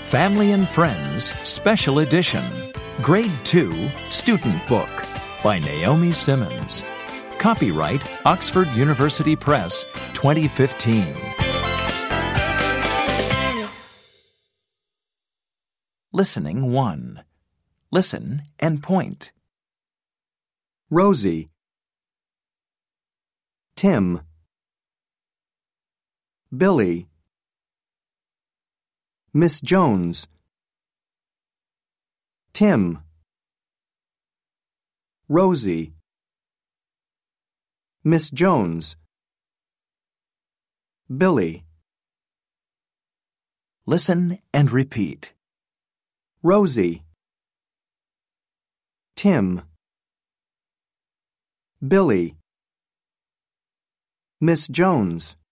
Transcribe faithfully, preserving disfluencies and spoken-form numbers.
Family and Friends Special Edition. Grade two Student Book by Naomi Simmons. Copyright Oxford University Press, twenty fifteen. Listening one. Listen and point. Rosie, Tim, Billy, Miss Jones, Tim, Rosie, Miss Jones, Billy. Listen and repeat. Rosie, Tim, Billy, Miss Jones.